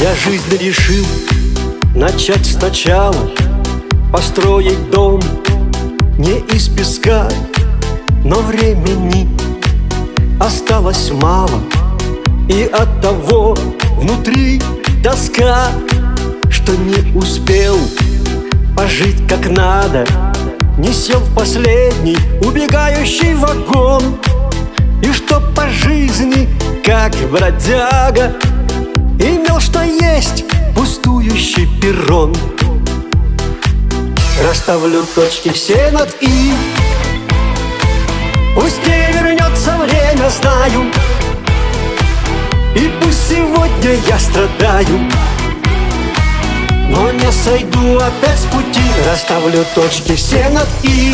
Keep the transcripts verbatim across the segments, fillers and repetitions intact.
для жизни решил начать сначала, построить дом не из песка, но времени осталось мало, и оттого внутри тоска, что не успел пожить как надо, не сел в последний убегающий вагон, и что по жизни, как бродяга, имел что есть пустующий перрон. Расставлю точки все над «и», пусть не вернется время, знаю, и пусть сегодня я страдаю, но не сойду опять с пути. Расставлю точки все над «и»,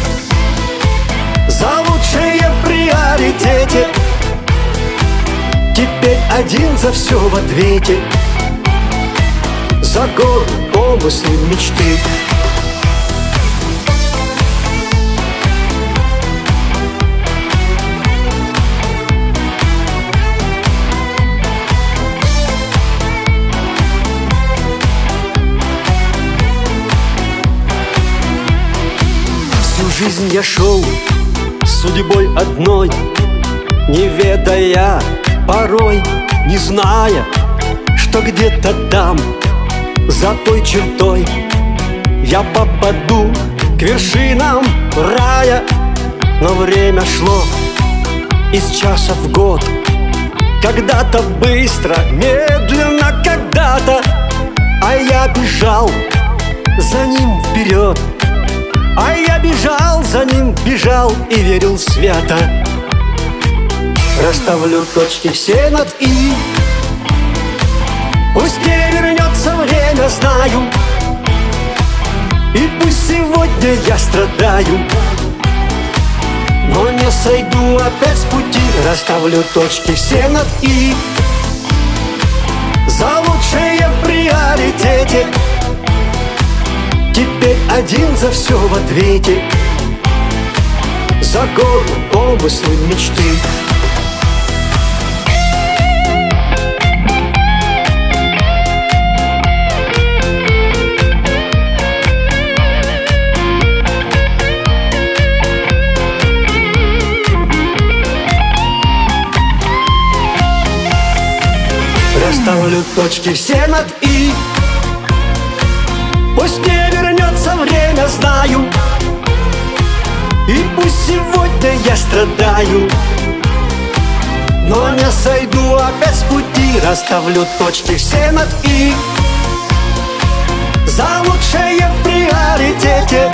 за лучшее в приоритете. Теперь один за все в ответе, за горы, помыслы, мечты. Всю жизнь я шел с судьбой одной, не ведая, порой не зная, что где-то там, за той чертой, я попаду к вершинам рая. Но время шло из часа в год, когда-то быстро, медленно когда-то, а я бежал за ним вперед, а я бежал за ним, бежал и верил свято. Расставлю точки все над «и», пусть не вернется время, знаю, и пусть сегодня я страдаю, но не сойду опять с пути. Расставлю точки все над «и», за лучшее в приоритете. Теперь один за все в ответе, за горы, помыслы, мечты. Расставлю точки все над «и», пусть не вернется время, знаю, и пусть сегодня я страдаю, но не сойду опять с пути. Расставлю точки все над «и», за лучшее в приоритете.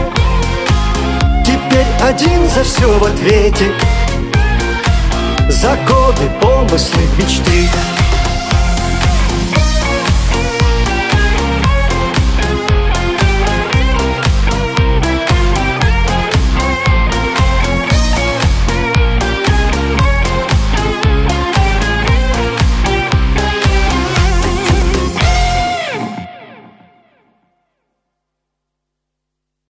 Теперь один за все в ответе, за годы, помыслы, мечты.